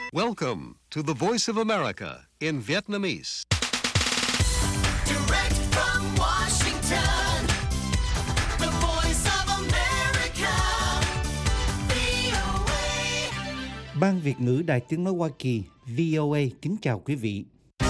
Welcome to the Voice of America in Vietnamese. Direct from Washington, the Voice of America, VOA. Ban Việt ngữ Đài Tiếng nói Hoa Kỳ VOA kính chào quý vị.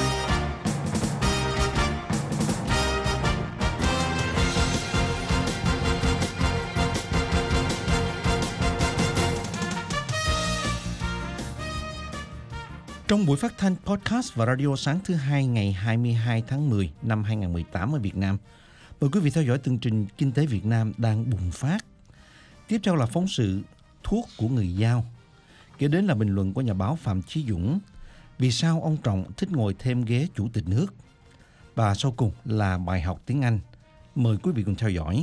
Trong buổi phát thanh podcast và radio sáng thứ Hai ngày 22 tháng 10 năm 2018 ở Việt Nam, mời quý vị theo dõi chương trình Kinh tế Việt Nam đang bùng phát. Tiếp theo là phóng sự Thuốc của người Dao. Kế đến là bình luận của nhà báo Phạm Chí Dũng. Vì sao ông Trọng thích ngồi thêm ghế chủ tịch nước? Và sau cùng là bài học tiếng Anh. Mời quý vị cùng theo dõi.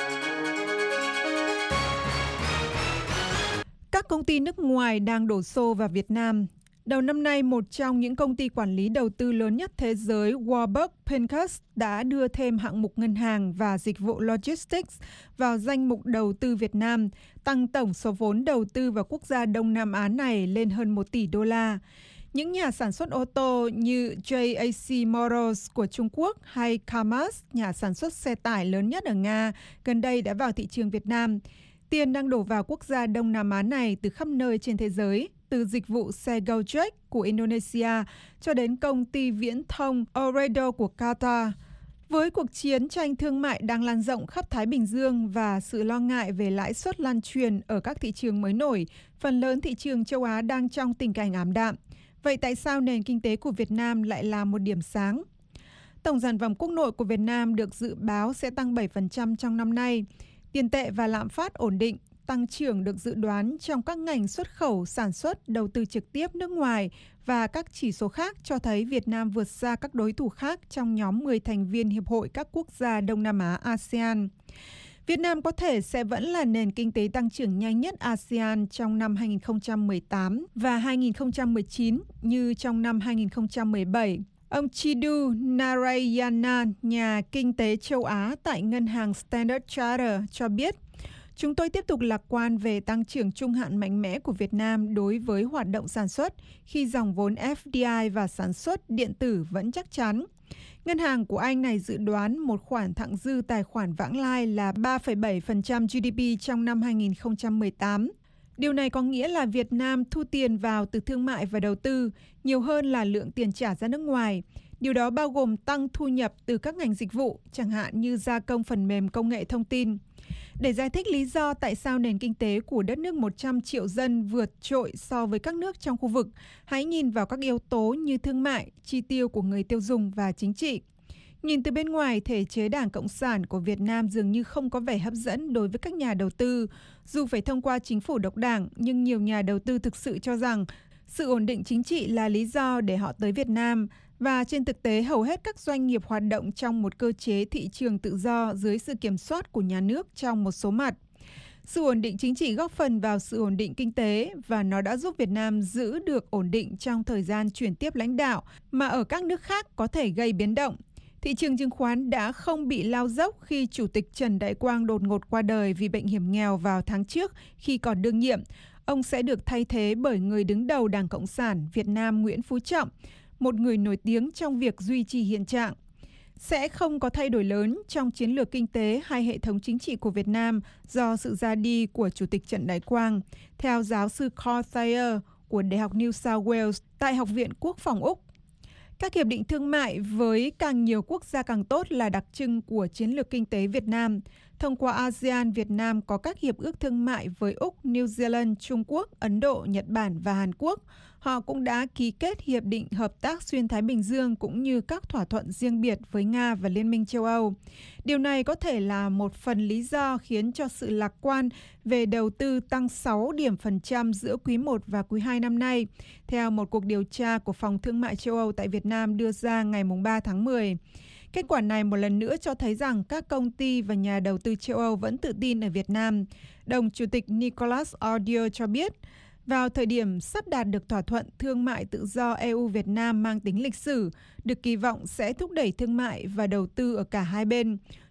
Các công ty nước ngoài đang đổ xô vào Việt Nam. Đầu năm nay, một trong những công ty quản lý đầu tư lớn nhất thế giới, Warburg Pincus, đã đưa thêm hạng mục ngân hàng và dịch vụ logistics vào danh mục đầu tư Việt Nam, tăng tổng số vốn đầu tư vào quốc gia Đông Nam Á này lên hơn 1 tỷ đô la. Những nhà sản xuất ô tô như JAC Motors của Trung Quốc hay Kamaz, nhà sản xuất xe tải lớn nhất ở Nga, gần đây đã vào thị trường Việt Nam. Tiền đang đổ vào quốc gia Đông Nam Á này từ khắp nơi trên thế giới, từ dịch vụ xe Gojek của Indonesia cho đến công ty viễn thông Ooredoo của Qatar. Với cuộc chiến tranh thương mại đang lan rộng khắp Thái Bình Dương và sự lo ngại về lãi suất lan truyền ở các thị trường mới nổi, phần lớn thị trường châu Á đang trong tình cảnh ảm đạm. Vậy tại sao nền kinh tế của Việt Nam lại là một điểm sáng? Tổng sản phẩm quốc nội của Việt Nam được dự báo sẽ tăng 7% trong năm nay. Tiền tệ và lạm phát ổn định, tăng trưởng được dự đoán trong các ngành xuất khẩu, sản xuất, đầu tư trực tiếp nước ngoài và các chỉ số khác cho thấy Việt Nam vượt xa các đối thủ khác trong nhóm 10 thành viên Hiệp hội các quốc gia Đông Nam Á ASEAN. Việt Nam có thể sẽ vẫn là nền kinh tế tăng trưởng nhanh nhất ASEAN trong năm 2018 và 2019 như trong năm 2017. Ông Chidu Narayana, nhà kinh tế châu Á tại ngân hàng Standard Chartered cho biết, chúng tôi tiếp tục lạc quan về tăng trưởng trung hạn mạnh mẽ của Việt Nam đối với hoạt động sản xuất khi dòng vốn FDI và sản xuất điện tử vẫn chắc chắn. Ngân hàng của Anh này dự đoán một khoản thặng dư tài khoản vãng lai là 3,7% GDP trong năm 2018. Điều này có nghĩa là Việt Nam thu tiền vào từ thương mại và đầu tư nhiều hơn là lượng tiền trả ra nước ngoài. Điều đó bao gồm tăng thu nhập từ các ngành dịch vụ, chẳng hạn như gia công phần mềm công nghệ thông tin. Để giải thích lý do tại sao nền kinh tế của đất nước 100 triệu dân vượt trội so với các nước trong khu vực, hãy nhìn vào các yếu tố như thương mại, chi tiêu của người tiêu dùng và chính trị. Nhìn từ bên ngoài, thể chế Đảng Cộng sản của Việt Nam dường như không có vẻ hấp dẫn đối với các nhà đầu tư. Dù phải thông qua chính phủ độc đảng, nhưng nhiều nhà đầu tư thực sự cho rằng sự ổn định chính trị là lý do để họ tới Việt Nam. Và trên thực tế, hầu hết các doanh nghiệp hoạt động trong một cơ chế thị trường tự do dưới sự kiểm soát của nhà nước trong một số mặt. Sự ổn định chính trị góp phần vào sự ổn định kinh tế và nó đã giúp Việt Nam giữ được ổn định trong thời gian chuyển tiếp lãnh đạo mà ở các nước khác có thể gây biến động. Thị trường chứng khoán đã không bị lao dốc khi Chủ tịch Trần Đại Quang đột ngột qua đời vì bệnh hiểm nghèo vào tháng trước khi còn đương nhiệm. Ông sẽ được thay thế bởi người đứng đầu Đảng Cộng sản Việt Nam Nguyễn Phú Trọng, một người nổi tiếng trong việc duy trì hiện trạng. Sẽ không có thay đổi lớn trong chiến lược kinh tế hay hệ thống chính trị của Việt Nam do sự ra đi của Chủ tịch Trần Đại Quang, theo giáo sư Carl Thayer của Đại học New South Wales tại Học viện Quốc phòng Úc. Các hiệp định thương mại với càng nhiều quốc gia càng tốt là đặc trưng của chiến lược kinh tế Việt Nam. Thông qua ASEAN, Việt Nam có các hiệp ước thương mại với Úc, New Zealand, Trung Quốc, Ấn Độ, Nhật Bản và Hàn Quốc. Họ cũng đã ký kết hiệp định hợp tác xuyên Thái Bình Dương cũng như các thỏa thuận riêng biệt với Nga và Liên minh châu Âu. Điều này có thể là một phần lý do khiến cho sự lạc quan về đầu tư tăng 6 điểm phần trăm giữa quý 1 và quý 2 năm nay, theo một cuộc điều tra của Phòng Thương mại châu Âu tại Việt Nam đưa ra ngày 3 tháng 10. Kết quả này một lần nữa cho thấy rằng các công ty và nhà đầu tư châu Âu vẫn tự tin ở Việt Nam. Đồng Chủ tịch Nicolas Audier cho biết, vào thời điểm sắp đạt được thỏa thuận thương mại tự do EU-Việt Nam mang tính lịch sử, được kỳ vọng sẽ thúc đẩy thương mại và đầu tư ở cả hai bên.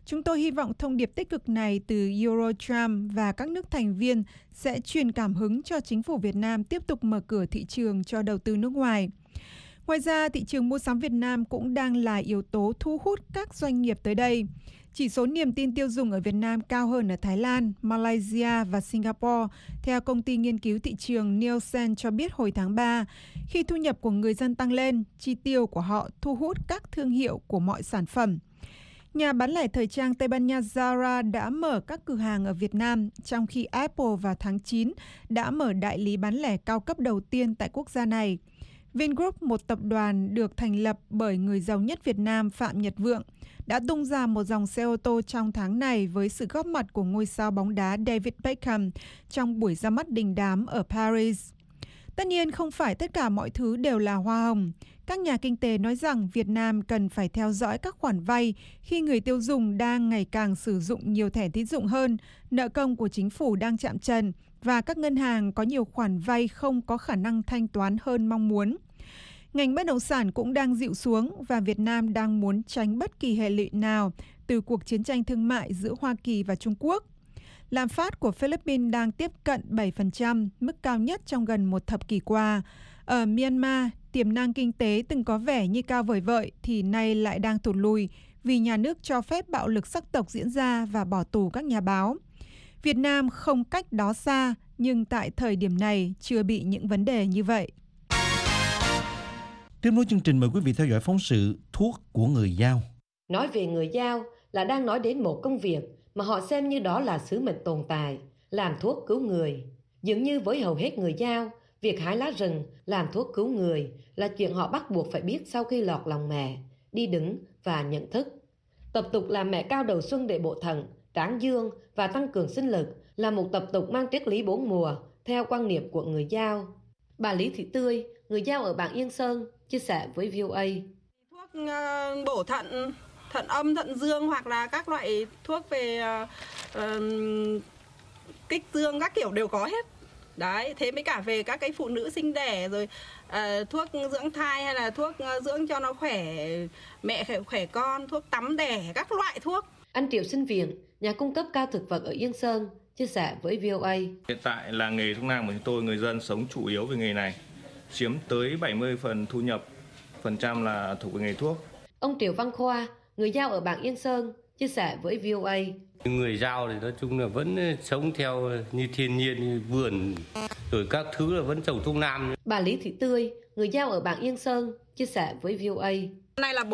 Chúng tôi hy vọng thông điệp tích cực này từ Eurotrump và các nước thành viên sẽ truyền cảm hứng cho chính phủ Việt Nam tiếp tục mở cửa thị trường cho đầu tư nước ngoài. Ngoài ra, thị trường mua sắm Việt Nam cũng đang là yếu tố thu hút các doanh nghiệp tới đây. Chỉ số niềm tin tiêu dùng ở Việt Nam cao hơn ở Thái Lan, Malaysia và Singapore, theo công ty nghiên cứu thị trường Nielsen cho biết hồi tháng 3. Khi thu nhập của người dân tăng lên, chi tiêu của họ thu hút các thương hiệu của mọi sản phẩm. Nhà bán lẻ thời trang Tây Ban Nha Zara đã mở các cửa hàng ở Việt Nam, trong khi Apple vào tháng 9 đã mở đại lý bán lẻ cao cấp đầu tiên tại quốc gia này. Vingroup, một tập đoàn được thành lập bởi người giàu nhất Việt Nam Phạm Nhật Vượng, đã tung ra một dòng xe ô tô trong tháng này với sự góp mặt của ngôi sao bóng đá David Beckham trong buổi ra mắt đình đám ở Paris. Tất nhiên, không phải tất cả mọi thứ đều là hoa hồng. Các nhà kinh tế nói rằng Việt Nam cần phải theo dõi các khoản vay khi người tiêu dùng đang ngày càng sử dụng nhiều thẻ tín dụng hơn, nợ công của chính phủ đang chạm trần và các ngân hàng có nhiều khoản vay không có khả năng thanh toán hơn mong muốn. Ngành bất động sản cũng đang dịu xuống và Việt Nam đang muốn tránh bất kỳ hệ lụy nào từ cuộc chiến tranh thương mại giữa Hoa Kỳ và Trung Quốc. Lạm phát của Philippines đang tiếp cận 7%, mức cao nhất trong gần một thập kỷ qua. Ở Myanmar, tiềm năng kinh tế từng có vẻ như cao vời vợi thì nay lại đang tụt lùi vì nhà nước cho phép bạo lực sắc tộc diễn ra và bỏ tù các nhà báo. Việt Nam không cách đó xa, nhưng tại thời điểm này chưa bị những vấn đề như vậy. Tiếp nối chương trình, mời quý vị theo dõi phóng sự Thuốc của người Dao. Nói về người Dao là đang nói đến một công việc mà họ xem như đó là sứ mệnh tồn tại, làm thuốc cứu người. Dường như với hầu hết người Dao, việc hái lá rừng, làm thuốc cứu người là chuyện họ bắt buộc phải biết sau khi lọt lòng mẹ, đi đứng và nhận thức. Tập tục làm mẹ cao đầu xuân để bổ thận, tráng dương và tăng cường sinh lực là một tập tục mang triết lý bốn mùa theo quan niệm của người Dao. Bà Lý Thị Tươi, người Dao ở Bảng Yên Sơn, chia sẻ với VOA. Thuốc bổ thận, thận âm, thận dương hoặc là các loại thuốc về kích dương các kiểu đều có hết. Đấy, thế mới cả về các cái phụ nữ sinh đẻ rồi thuốc dưỡng thai hay là thuốc dưỡng cho nó khỏe, mẹ khỏe con, thuốc tắm đẻ, các loại thuốc. Anh Triệu Sinh Viện, nhà cung cấp cao thực vật ở Yên Sơn, chia sẻ với VOA. Hiện tại là nghề thuốc nam của chúng tôi, người dân sống chủ yếu về nghề này, chiếm tới 70% thu nhập phần trăm là thuộc về nghề thuốc. Ông Triệu Văn Khoa, người Dao ở Bảng Yên Sơn, chia sẻ với VOA. Người Dao thì nói chung là vẫn sống theo như thiên nhiên, như vườn, rồi các thứ là vẫn trồng thuốc nam. Bà Lý Thị Tươi, người Dao ở Bảng Yên Sơn, chia sẻ với VOA. Nay là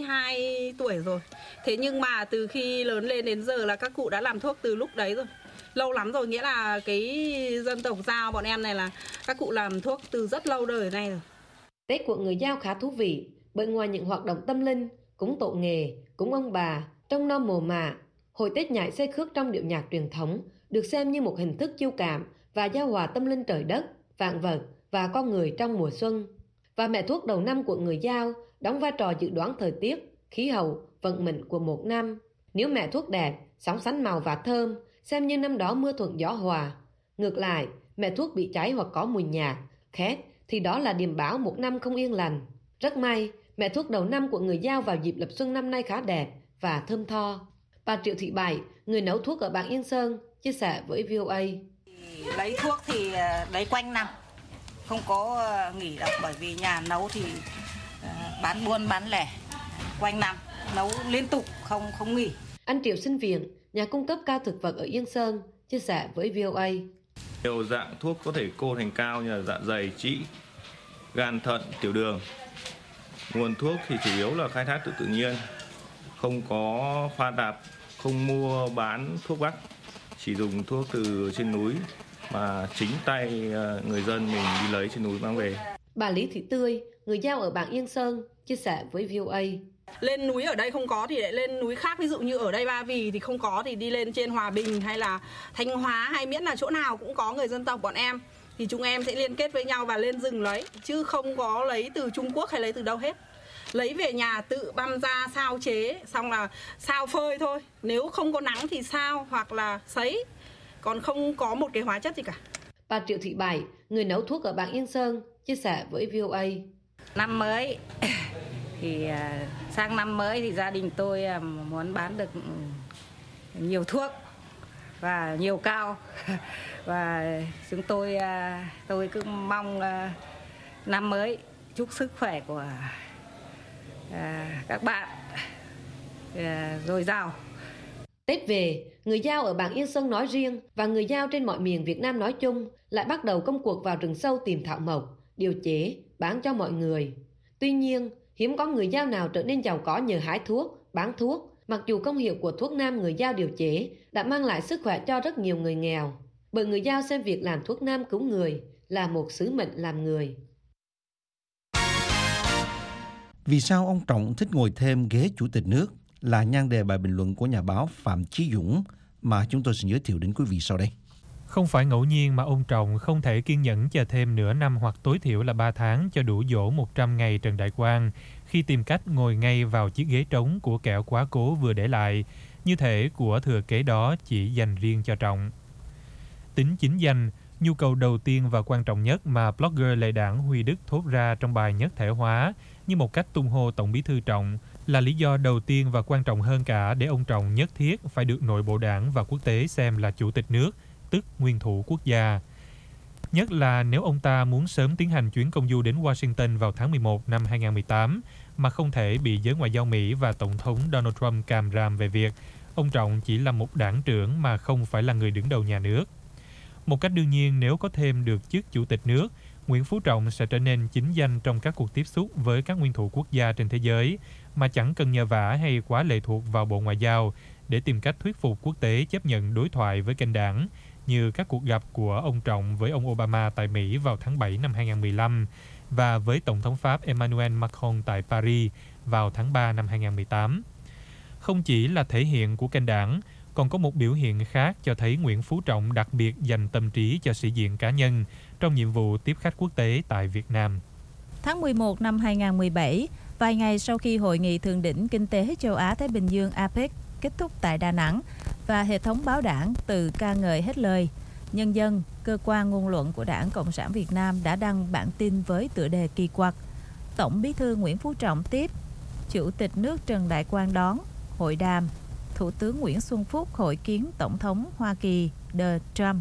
42 tuổi rồi. Thế nhưng mà từ khi lớn lên đến giờ là các cụ đã làm thuốc từ lúc đấy rồi. Lâu lắm rồi, nghĩa là cái dân tộc Dao bọn em này là các cụ làm thuốc từ rất lâu đời nay rồi. Tết của người Dao khá thú vị, bởi ngoài những hoạt động tâm linh, cúng tổ nghề, cúng ông bà, trông nom mồ mả, hội Tết nhảy xe khước trong điệu nhạc truyền thống được xem như một hình thức chiêu cảm và giao hòa tâm linh trời đất, vạn vật và con người trong mùa xuân. Và mẹ thuốc đầu năm của người Dao đóng vai trò dự đoán thời tiết, khí hậu, vận mệnh của một năm. Nếu mẹ thuốc đẹp, sóng sánh màu và thơm, xem như năm đó mưa thuận gió hòa. Ngược lại, mẹ thuốc bị cháy hoặc có mùi nhạt, khét thì đó là điềm báo một năm không yên lành. Rất may, mẹ thuốc đầu năm của người Dao vào dịp lập xuân năm nay khá đẹp và thơm tho. Bà Triệu Thị Bảy, người nấu thuốc ở Bảng Yên Sơn, chia sẻ với VOA. Lấy thuốc thì lấy quanh năm, không có nghỉ đâu, bởi vì nhà nấu thì bán buôn bán lẻ quanh năm, nấu liên tục không nghỉ. Anh Triệu Sinh Viện, nhà cung cấp cao thực vật ở Yên Sơn, chia sẻ với VOA. Nhiều dạng thuốc có thể cô thành cao như là dạ dày, trĩ, gan, thận, tiểu đường. Nguồn thuốc thì chủ yếu là khai thác từ tự nhiên, không có pha tạp, không mua bán thuốc bắc, chỉ dùng thuốc từ trên núi mà chính tay người dân mình đi lấy trên núi mang về. Bà Lý Thị Tươi, người Dao ở Bảng Yên Sơn, chia sẻ với VOA. Lên núi ở đây không có thì lại lên núi khác, ví dụ như ở đây Ba Vì thì không có thì đi lên trên Hòa Bình hay là Thanh Hóa, hay miễn là chỗ nào cũng có người dân tộc bọn em thì chúng em sẽ liên kết với nhau và lên rừng lấy, chứ không có lấy từ Trung Quốc hay lấy từ đâu hết. Lấy về nhà tự băm ra sao chế, xong là sao phơi thôi. Nếu không có nắng thì sao hoặc là sấy, còn không có một cái hóa chất gì cả. Bà Triệu Thị Bảy, người nấu thuốc ở Bảng Yên Sơn, chia sẻ với VOA. Năm mới Thì sang năm mới thì gia đình tôi muốn bán được nhiều thuốc và nhiều cao. Và chúng tôi cứ mong năm mới chúc sức khỏe của các bạn dồi dào. Tết về, người Dao ở bản Yên Sơn nói riêng và người Dao trên mọi miền Việt Nam nói chung lại bắt đầu công cuộc vào rừng sâu tìm thảo mộc, điều chế, bán cho mọi người. Tuy nhiên, hiếm có người Dao nào trở nên giàu có nhờ hái thuốc, bán thuốc, mặc dù công hiệu của thuốc nam người Dao điều chế đã mang lại sức khỏe cho rất nhiều người nghèo. Bởi người Dao xem việc làm thuốc nam cứu người là một sứ mệnh làm người. Vì sao ông Trọng thích ngồi thêm ghế chủ tịch nước là nhan đề bài bình luận của nhà báo Phạm Chí Dũng mà chúng tôi sẽ giới thiệu đến quý vị sau đây. Không phải ngẫu nhiên mà ông Trọng không thể kiên nhẫn chờ thêm nửa năm hoặc tối thiểu là 3 tháng cho đủ dỗ 100 ngày Trần Đại Quang khi tìm cách ngồi ngay vào chiếc ghế trống của kẻo quá cố vừa để lại, như thể của thừa kế đó chỉ dành riêng cho Trọng. Tính chính danh, nhu cầu đầu tiên và quan trọng nhất mà blogger Lệ Đảng Huy Đức thốt ra trong bài nhất thể hóa như một cách tung hô Tổng Bí thư Trọng là lý do đầu tiên và quan trọng hơn cả để ông Trọng nhất thiết phải được nội bộ đảng và quốc tế xem là chủ tịch nước, tức nguyên thủ quốc gia. Nhất là nếu ông ta muốn sớm tiến hành chuyến công du đến Washington vào tháng 11 năm 2018 mà không thể bị giới ngoại giao Mỹ và Tổng thống Donald Trump càm ràm về việc ông Trọng chỉ là một đảng trưởng mà không phải là người đứng đầu nhà nước. Một cách đương nhiên nếu có thêm được chức chủ tịch nước, Nguyễn Phú Trọng sẽ trở nên chính danh trong các cuộc tiếp xúc với các nguyên thủ quốc gia trên thế giới mà chẳng cần nhờ vả hay quá lệ thuộc vào Bộ Ngoại giao để tìm cách thuyết phục quốc tế chấp nhận đối thoại với kênh đảng, như các cuộc gặp của ông Trọng với ông Obama tại Mỹ vào tháng 7 năm 2015 và với Tổng thống Pháp Emmanuel Macron tại Paris vào tháng 3 năm 2018. Không chỉ là thể hiện của kênh đảng, còn có một biểu hiện khác cho thấy Nguyễn Phú Trọng đặc biệt dành tâm trí cho sĩ diện cá nhân trong nhiệm vụ tiếp khách quốc tế tại Việt Nam. Tháng 11 năm 2017, vài ngày sau khi Hội nghị Thượng đỉnh Kinh tế Châu Á-Thái Bình Dương APEC kết thúc tại Đà Nẵng và hệ thống báo đảng từ ca ngợi hết lời, Nhân dân, cơ quan ngôn luận của Đảng Cộng sản Việt Nam đã đăng bản tin với tựa đề kỳ quặc: Tổng Bí thư Nguyễn Phú Trọng tiếp, Chủ tịch nước Trần Đại Quang đón, hội đàm, Thủ tướng Nguyễn Xuân Phúc hội kiến Tổng thống Hoa Kỳ Donald Trump.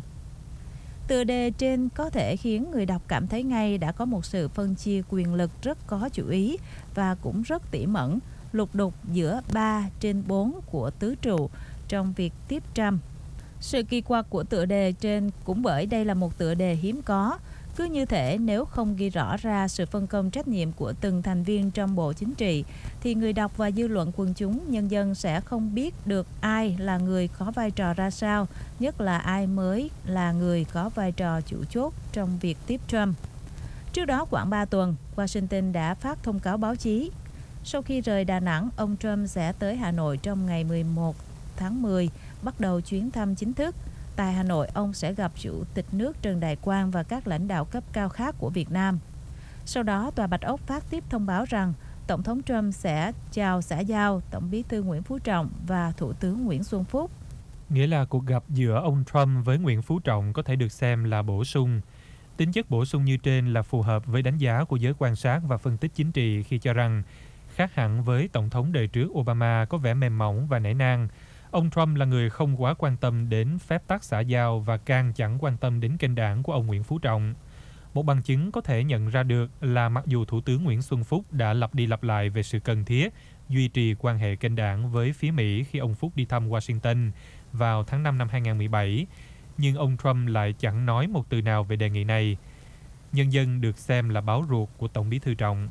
Tựa đề trên có thể khiến người đọc cảm thấy ngay đã có một sự phân chia quyền lực rất có chủ ý và cũng rất tỉ mẩn, lục đục giữa 3 trên 4 của tứ trụ trong việc tiếp Trump. Sự kỳ quặc của tựa đề trên cũng bởi đây là một tựa đề hiếm có. Cứ như thể nếu không ghi rõ ra sự phân công trách nhiệm của từng thành viên trong Bộ Chính trị, thì người đọc và dư luận quần chúng nhân dân sẽ không biết được ai là người có vai trò ra sao, nhất là ai mới là người có vai trò chủ chốt trong việc tiếp Trump. Trước đó khoảng 3 tuần, Washington đã phát thông cáo báo chí. Sau khi rời Đà Nẵng, ông Trump sẽ tới Hà Nội trong ngày 11 tháng 10, bắt đầu chuyến thăm chính thức. Tại Hà Nội, ông sẽ gặp Chủ tịch nước Trần Đại Quang và các lãnh đạo cấp cao khác của Việt Nam. Sau đó, Tòa Bạch Ốc phát tiếp thông báo rằng Tổng thống Trump sẽ chào xã giao Tổng Bí thư Nguyễn Phú Trọng và Thủ tướng Nguyễn Xuân Phúc. Nghĩa là cuộc gặp giữa ông Trump với Nguyễn Phú Trọng có thể được xem là bổ sung. Tính chất bổ sung như trên là phù hợp với đánh giá của giới quan sát và phân tích chính trị khi cho rằng, khác hẳn với Tổng thống đời trước Obama có vẻ mềm mỏng và nể nang, ông Trump là người không quá quan tâm đến phép tắc xã giao và càng chẳng quan tâm đến kênh đảng của ông Nguyễn Phú Trọng. Một bằng chứng có thể nhận ra được là mặc dù Thủ tướng Nguyễn Xuân Phúc đã lặp đi lặp lại về sự cần thiết duy trì quan hệ kênh đảng với phía Mỹ khi ông Phúc đi thăm Washington vào tháng 5 năm 2017, nhưng ông Trump lại chẳng nói một từ nào về đề nghị này. Nhân dân được xem là báo ruột của Tổng Bí thư Trọng.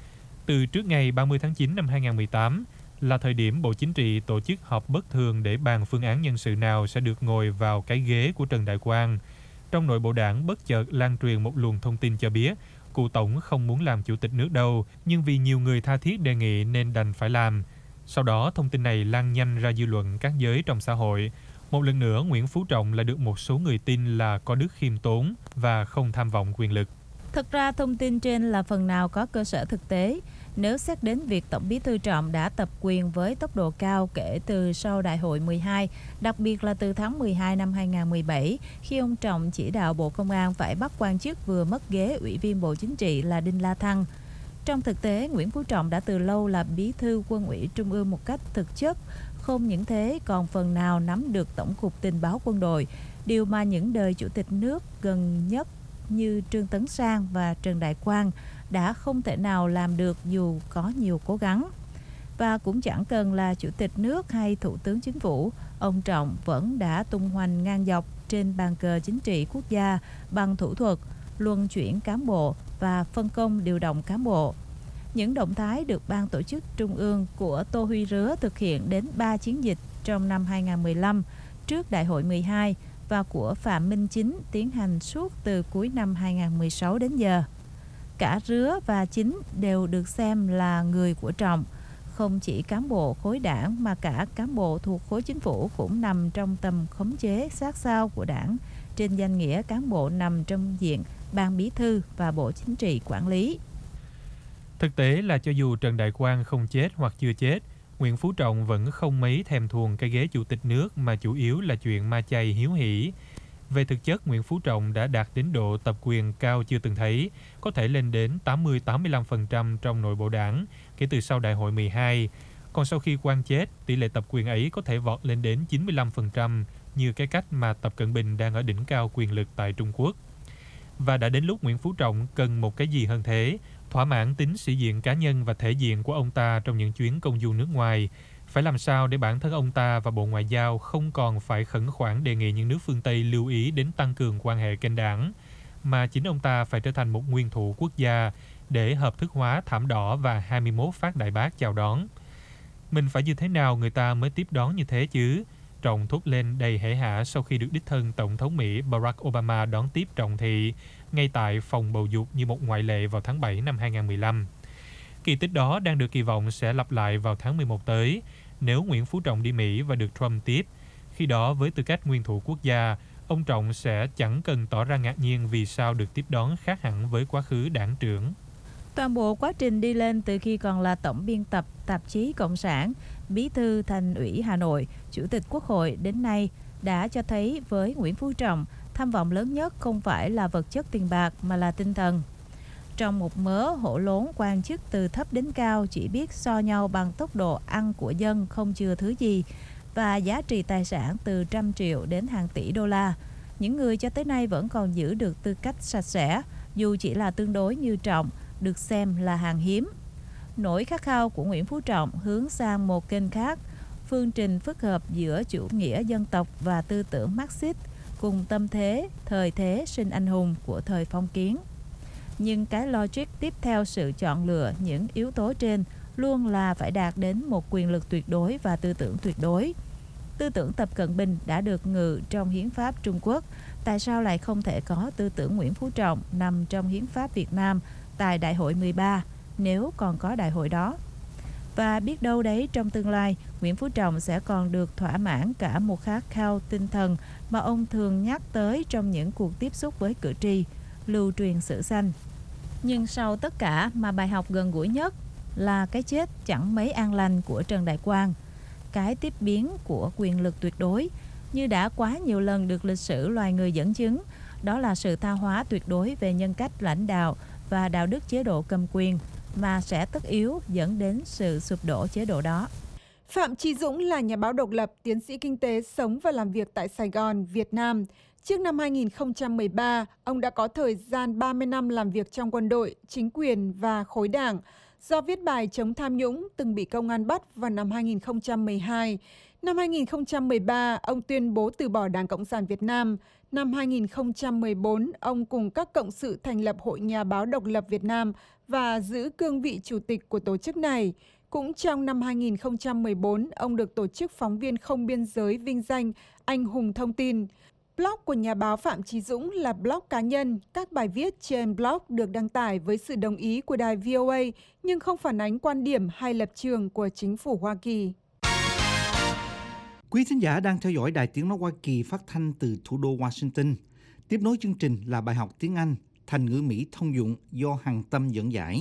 Từ trước ngày 30 tháng 9 năm 2018 là thời điểm Bộ Chính trị tổ chức họp bất thường để bàn phương án nhân sự nào sẽ được ngồi vào cái ghế của Trần Đại Quang. Trong nội bộ đảng bất chợt lan truyền một luồng thông tin cho biết cụ Tổng không muốn làm chủ tịch nước đâu, nhưng vì nhiều người tha thiết đề nghị nên đành phải làm. Sau đó thông tin này lan nhanh ra dư luận các giới trong xã hội. Một lần nữa, Nguyễn Phú Trọng lại được một số người tin là có đức khiêm tốn và không tham vọng quyền lực. Thực ra thông tin trên là phần nào có cơ sở thực tế. Nếu xét đến việc Tổng Bí thư Trọng đã tập quyền với tốc độ cao kể từ sau Đại hội 12, đặc biệt là từ tháng 12 năm 2017, khi ông Trọng chỉ đạo Bộ Công an phải bắt quan chức vừa mất ghế Ủy viên Bộ Chính trị là Đinh La Thăng. Trong thực tế, Nguyễn Phú Trọng đã từ lâu là bí thư Quân ủy Trung ương một cách thực chất. Không những thế, còn phần nào nắm được Tổng cục Tình báo Quân đội, điều mà những đời chủ tịch nước gần nhất như Trương Tấn Sang và Trần Đại Quang đã không thể nào làm được dù có nhiều cố gắng. Và cũng chẳng cần là chủ tịch nước hay thủ tướng chính phủ, ông Trọng vẫn đã tung hoành ngang dọc trên bàn cờ chính trị quốc gia bằng thủ thuật, luân chuyển cán bộ và phân công điều động cán bộ. Những động thái được Ban tổ chức Trung ương của Tô Huy Rứa thực hiện đến 3 chiến dịch trong năm 2015 trước Đại hội 12 và của Phạm Minh Chính tiến hành suốt từ cuối năm 2016 đến giờ. Cả Rứa và Chính đều được xem là người của Trọng. Không chỉ cán bộ khối đảng mà cả cán bộ thuộc khối chính phủ cũng nằm trong tầm khống chế sát sao của đảng, trên danh nghĩa cán bộ nằm trong diện Ban Bí thư và Bộ Chính trị quản lý. Thực tế là cho dù Trần Đại Quang không chết hoặc chưa chết, Nguyễn Phú Trọng vẫn không mấy thèm thuồng cái ghế chủ tịch nước mà chủ yếu là chuyện ma chay hiếu hỉ. Về thực chất, Nguyễn Phú Trọng đã đạt đến độ tập quyền cao chưa từng thấy, có thể lên đến 80-85% trong nội bộ đảng kể từ sau Đại hội 12. Còn sau khi Quang chết, tỷ lệ tập quyền ấy có thể vọt lên đến 95%, như cái cách mà Tập Cận Bình đang ở đỉnh cao quyền lực tại Trung Quốc. Và đã đến lúc Nguyễn Phú Trọng cần một cái gì hơn thế, thỏa mãn tính sĩ diện cá nhân và thể diện của ông ta trong những chuyến công du nước ngoài. Phải làm sao để bản thân ông ta và Bộ Ngoại giao không còn phải khẩn khoản đề nghị những nước phương Tây lưu ý đến tăng cường quan hệ kênh đảng, mà chính ông ta phải trở thành một nguyên thủ quốc gia để hợp thức hóa thảm đỏ và 21 phát đại bác chào đón. Mình phải như thế nào người ta mới tiếp đón như thế chứ? Trọng thốt lên đầy hể hả sau khi được đích thân Tổng thống Mỹ Barack Obama đón tiếp trọng thị ngay tại phòng bầu dục như một ngoại lệ vào tháng 7 năm 2015. Kỳ tích đó đang được kỳ vọng sẽ lặp lại vào tháng 11 tới nếu Nguyễn Phú Trọng đi Mỹ và được Trump tiếp. Khi đó, với tư cách nguyên thủ quốc gia, ông Trọng sẽ chẳng cần tỏ ra ngạc nhiên vì sao được tiếp đón khác hẳn với quá khứ đảng trưởng. Toàn bộ quá trình đi lên từ khi còn là tổng biên tập tạp chí Cộng sản, bí thư Thành ủy Hà Nội, chủ tịch Quốc hội đến nay đã cho thấy với Nguyễn Phú Trọng, tham vọng lớn nhất không phải là vật chất tiền bạc mà là tinh thần. Trong một mớ hổ lốn quan chức từ thấp đến cao chỉ biết so nhau bằng tốc độ ăn của dân không chừa thứ gì và giá trị tài sản từ 100 triệu đến hàng tỷ đô la, những người cho tới nay vẫn còn giữ được tư cách sạch sẽ, dù chỉ là tương đối như Trọng, được xem là hàng hiếm. Nỗi khát khao của Nguyễn Phú Trọng hướng sang một kênh khác, phương trình phức hợp giữa chủ nghĩa dân tộc và tư tưởng Marxist cùng tâm thế, thời thế sinh anh hùng của thời phong kiến. Nhưng cái logic tiếp theo sự chọn lựa những yếu tố trên luôn là phải đạt đến một quyền lực tuyệt đối và tư tưởng tuyệt đối. Tư tưởng Tập Cận Bình đã được ngự trong hiến pháp Trung Quốc, tại sao lại không thể có tư tưởng Nguyễn Phú Trọng nằm trong hiến pháp Việt Nam tại Đại hội 13 nếu còn có đại hội đó? Và biết đâu đấy trong tương lai, Nguyễn Phú Trọng sẽ còn được thỏa mãn cả một khát khao tinh thần mà ông thường nhắc tới trong những cuộc tiếp xúc với cử tri, lưu truyền sử sanh. Nhưng sau tất cả mà bài học gần gũi nhất là cái chết chẳng mấy an lành của Trần Đại Quang, cái tiếp biến của quyền lực tuyệt đối như đã quá nhiều lần được lịch sử loài người dẫn chứng, đó là sự tha hóa tuyệt đối về nhân cách lãnh đạo và đạo đức chế độ cầm quyền mà sẽ tất yếu dẫn đến sự sụp đổ chế độ đó. Phạm Chí Dũng là nhà báo độc lập, tiến sĩ kinh tế, sống và làm việc tại Sài Gòn, Việt Nam. Trước năm 2013, ông đã có thời gian 30 năm làm việc trong quân đội, chính quyền và khối đảng. Do viết bài chống tham nhũng, từng bị công an bắt vào năm 2012. Năm 2013, ông tuyên bố từ bỏ Đảng Cộng sản Việt Nam. Năm 2014, ông cùng các cộng sự thành lập Hội Nhà báo Độc lập Việt Nam và giữ cương vị chủ tịch của tổ chức này. Cũng trong năm 2014, ông được Tổ chức Phóng viên Không Biên giới vinh danh Anh hùng thông tin. Blog của nhà báo Phạm Chí Dũng là blog cá nhân. Các bài viết trên blog được đăng tải với sự đồng ý của đài VOA, nhưng không phản ánh quan điểm hay lập trường của chính phủ Hoa Kỳ. Quý thính giả đang theo dõi Đài Tiếng nói Hoa Kỳ phát thanh từ thủ đô Washington. Tiếp nối chương trình là bài học tiếng Anh, thành ngữ Mỹ thông dụng do Hằng Tâm dẫn giải.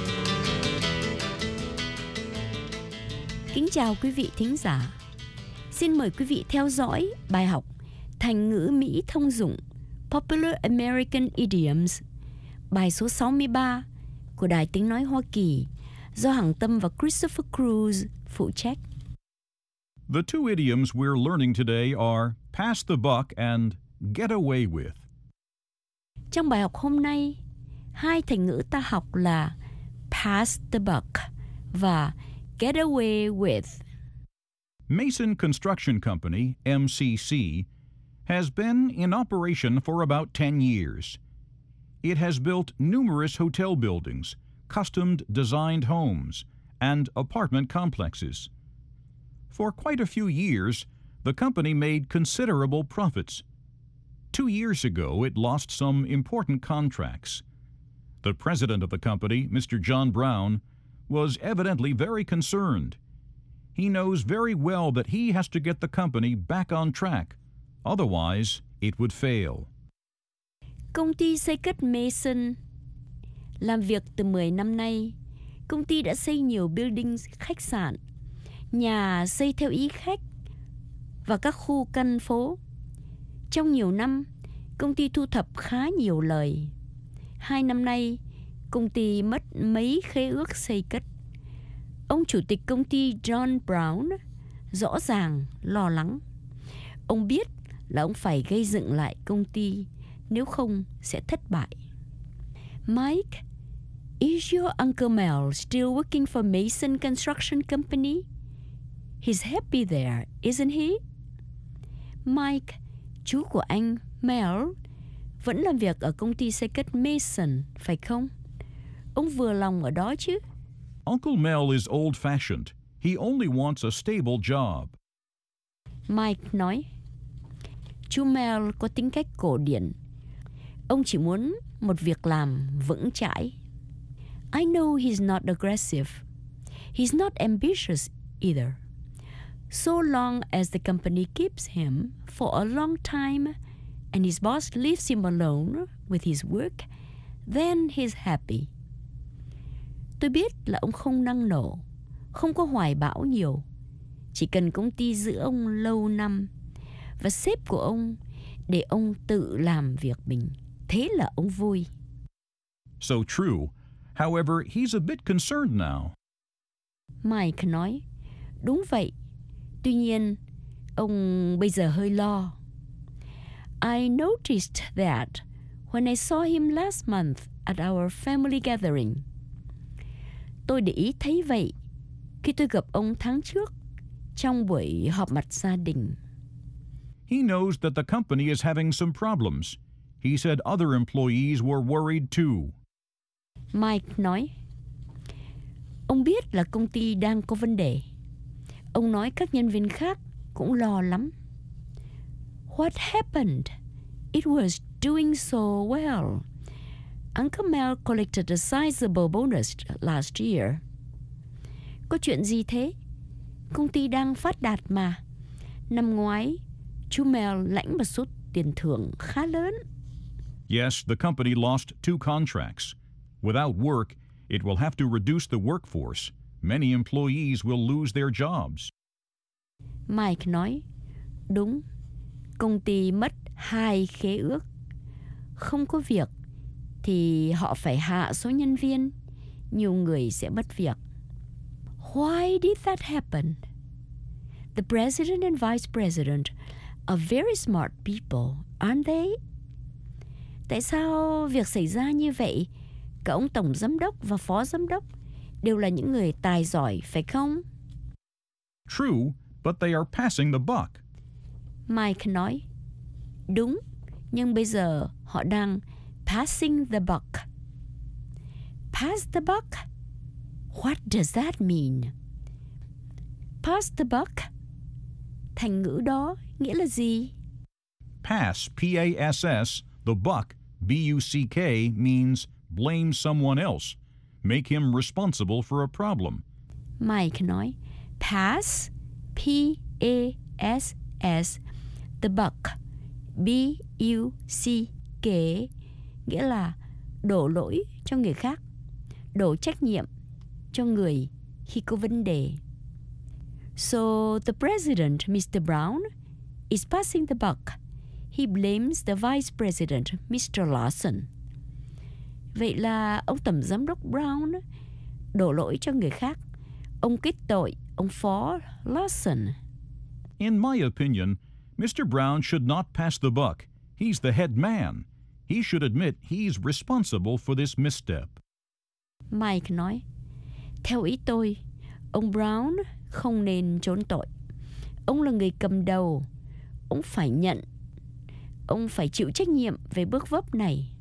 Kính chào quý vị thính giả. Xin mời quý vị theo dõi bài học Thành ngữ Mỹ thông dụng Popular American Idioms, bài số 63 của Đài Tiếng Nói Hoa Kỳ do Hằng Tâm và Christopher Cruz phụ trách. The two idioms we're learning today are pass the buck and get away with. Trong bài học hôm nay, hai thành ngữ ta học là pass the buck và get away with. Mason Construction Company, MCC, has been in operation for about 10 years. It has built numerous hotel buildings, custom-designed homes, and apartment complexes. For quite a few years, the company made considerable profits. 2 years ago, it lost some important contracts. The president of the company, Mr. John Brown, was evidently very concerned. He knows very well that he has to get the company back on track. Otherwise, it would fail. Công ty xây cất Mason làm việc từ 10 năm nay. Công ty đã xây nhiều buildings, khách sạn, nhà xây theo ý khách và các khu căn phố. Trong nhiều năm, công ty thu thập khá nhiều lời. 2 năm nay, công ty mất mấy khế ước xây cất. Ông chủ tịch công ty John Brown rõ ràng lo lắng. Ông biết là ông phải gây dựng lại công ty, nếu không sẽ thất bại. Mike, is your Uncle Mel still working for Mason Construction Company? He's happy there, isn't he? Mike, chú của anh Mel, vẫn làm việc ở công ty xây cất Mason, phải không? Ông vừa lòng ở đó chứ? Uncle Mel is old-fashioned. He only wants a stable job. Mike nói, chú Mel có tính cách cổ điển. Ông chỉ muốn một việc làm vững chãi. I know he's not aggressive. He's not ambitious either. So long as the company keeps him for a long time and his boss leaves him alone with his work, then he's happy. Tôi biết là ông không năng nổ, không có hoài bão nhiều. Chỉ cần công ty giữ ông lâu năm và sếp của ông để ông tự làm việc mình, thế là ông vui. So true. However, he's a bit concerned now. Mike nói, đúng vậy. Tuy nhiên, ông bây giờ hơi lo. I noticed that when I saw him last month at our family gathering. Tôi để ý thấy vậy khi tôi gặp ông tháng trước trong buổi họp mặt gia đình. He knows that the company is having some problems. He said other employees were worried too. Mike nói, ông biết là công ty đang có vấn đề. Ông nói các nhân viên khác cũng lo lắm. What happened? It was doing so well. Uncle Mel collected a sizable bonus last year. Có chuyện gì thế? Công ty đang phát đạt mà. Năm ngoái, chú Mel lãnh một số tiền thưởng khá lớn. Yes, the company lost 2 contracts. Without work, it will have to reduce the workforce. Many employees will lose their jobs. Mike nói, đúng, công ty mất 2 khế ước. Không có việc thì họ phải hạ số nhân viên, nhiều người sẽ mất việc. Why did that happen? The president and vice president are very smart people, aren't they? Tại sao việc xảy ra như vậy? Cả ông tổng giám đốc và phó giám đốc đều là những người tài giỏi, phải không? True, but they are passing the buck. Mike nói, đúng, nhưng bây giờ họ đang passing the buck. Pass the buck? What does that mean? Pass the buck? Thành ngữ đó nghĩa là gì? Pass, P-A-S-S, the buck, B-U-C-K, means blame someone else. Make him responsible for a problem. Mike nói, pass, P-A-S-S, the buck, B-U-C-K, nghĩa là đổ lỗi cho người khác, đổ trách nhiệm cho người khi có vấn đề. So the president, Mr. Brown, is passing the buck. He blames the vice president, Mr. Lawson. Vậy là ông tổng giám đốc Brown đổ lỗi cho người khác. Ông kết tội ông phó Lawson. In my opinion, Mr. Brown should not pass the buck. He's the head man. He should admit he's responsible for this misstep. Mike nói, theo ý tôi, ông Brown không nên trốn tội. Ông là người cầm đầu. Ông phải nhận. Ông phải chịu trách nhiệm về bước vấp này.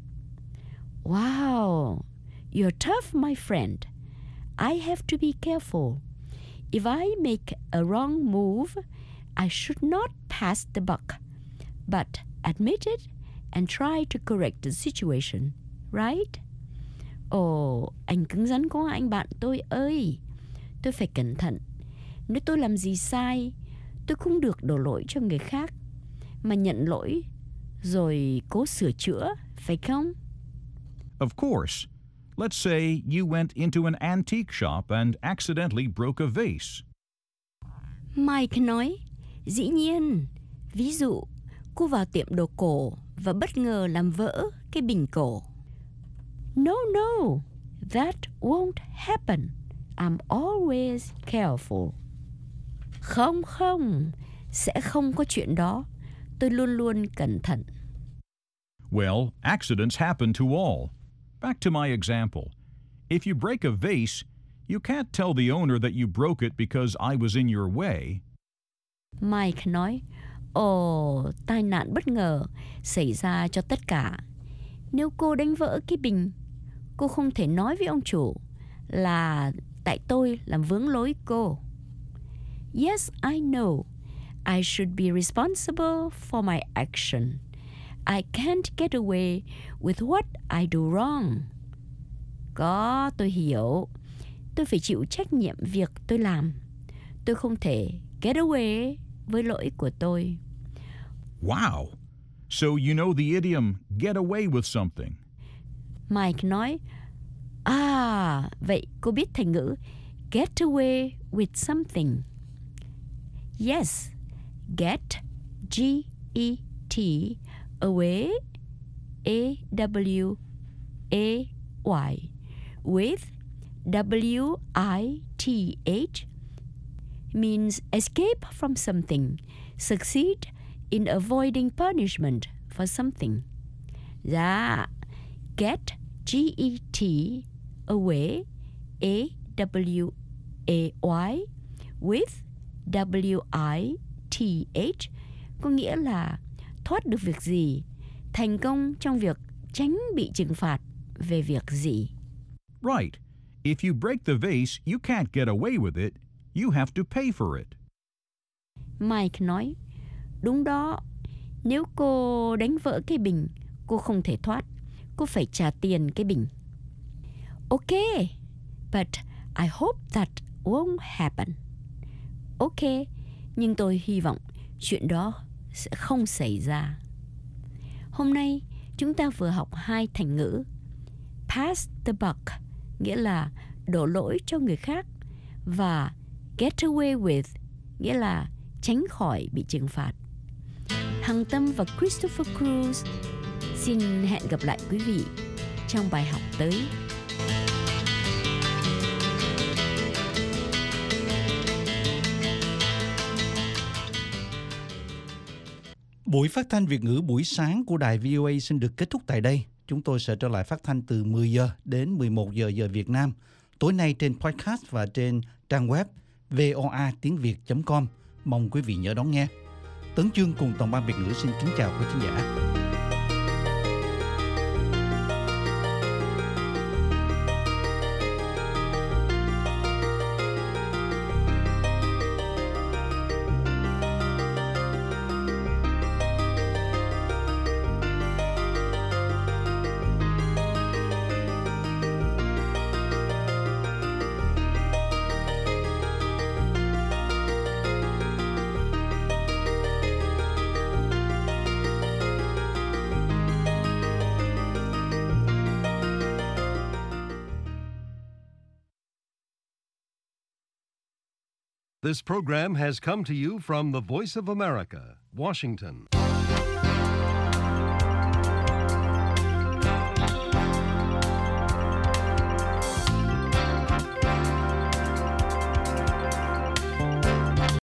Wow, you're tough, my friend. I have to be careful. If I make a wrong move, I should not pass the buck, but admit it and try to correct the situation, right? Ồ, anh cứng rắn quá anh bạn tôi ơi. Tôi phải cẩn thận. Nếu tôi làm gì sai, tôi không được đổ lỗi cho người khác, mà nhận lỗi rồi cố sửa chữa, phải không? Of course. Let's say you went into an antique shop and accidentally broke a vase. Mike nói, dĩ nhiên. Ví dụ, cô vào tiệm đồ cổ và bất ngờ làm vỡ cái bình cổ. No, that won't happen. I'm always careful. Không, sẽ không có chuyện đó. Tôi luôn luôn cẩn thận. Well, accidents happen to all. Back to my example. If you break a vase, you can't tell the owner that you broke it because I was in your way. Mike nói, ồ, tai nạn bất ngờ xảy ra cho tất cả. Nếu cô đánh vỡ cái bình, cô không thể nói với ông chủ là tại tôi làm vướng lối cô. Yes, I know. I should be responsible for my action. I can't get away with what I do wrong. Có, tôi hiểu. Tôi phải chịu trách nhiệm việc tôi làm. Tôi không thể get away với lỗi của tôi. Wow. So you know the idiom, get away with something. Mike nói, vậy cô biết thành ngữ get away with something. Yes, get, G-E-T, away, A-W-A-Y, with, W-I-T-H, means escape from something, succeed in avoiding punishment for something. Dạ, get, G-E-T, away, A-W-A-Y, with, W-I-T-H, có nghĩa là thoát được việc gì, thành công trong việc tránh bị trừng phạt về việc gì. Right. If you break the vase, you can't get away with it. You have to pay for it. Mike nói, đúng đó. Nếu cô đánh vỡ cái bình, cô không thể thoát. Cô phải trả tiền cái bình. Okay, but I hope that won't happen. Ok, nhưng tôi hy vọng chuyện đó sẽ không xảy ra. Hôm nay, chúng ta vừa học 2 thành ngữ. Pass the buck, nghĩa là đổ lỗi cho người khác, và get away with, nghĩa là tránh khỏi bị trừng phạt. Hằng Tâm và Christopher Cruz xin hẹn gặp lại quý vị trong bài học tới. Buổi phát thanh Việt ngữ buổi sáng của đài VOA xin được kết thúc tại đây. Chúng tôi sẽ trở lại phát thanh từ 10 giờ đến 11 giờ giờ Việt Nam. Tối nay trên podcast và trên trang web voatiengviet.com. Mong quý vị nhớ đón nghe. Tấn Chương cùng toàn ban Việt ngữ xin kính chào quý khán giả. This program has come to you from the Voice of America, Washington.